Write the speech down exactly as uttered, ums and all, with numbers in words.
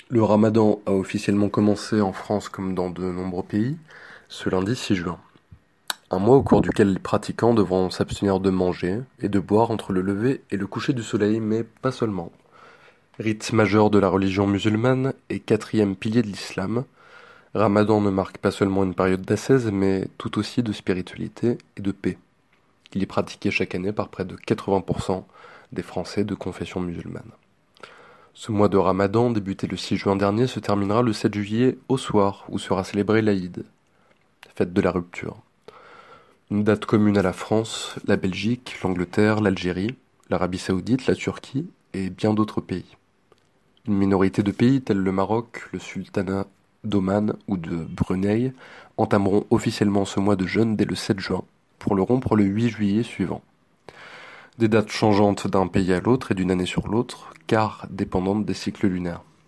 Le ramadan a officiellement commencé en France comme dans de nombreux pays, ce lundi six juin. Un mois au cours duquel les pratiquants devront s'abstenir de manger et de boire entre le lever et le coucher du soleil, mais pas seulement. Rite majeur de la religion musulmane et quatrième pilier de l'islam, Ramadan ne marque pas seulement une période d'ascèse, mais tout aussi de spiritualité et de paix. Il est pratiqué chaque année par près de quatre-vingts pour cent des Français de confession musulmane. Ce mois de Ramadan, débuté le six juin dernier, se terminera le sept juillet au soir, où sera célébré l'Aïd, fête de la rupture. Une date commune à la France, la Belgique, l'Angleterre, l'Algérie, l'Arabie Saoudite, la Turquie et bien d'autres pays. Une minorité de pays tels le Maroc, le Sultanat d'Oman ou de Brunei entameront officiellement ce mois de jeûne dès le sept juin, pour le rompre le huit juillet suivant. Des dates changeantes d'un pays à l'autre et d'une année sur l'autre, car dépendantes des cycles lunaires.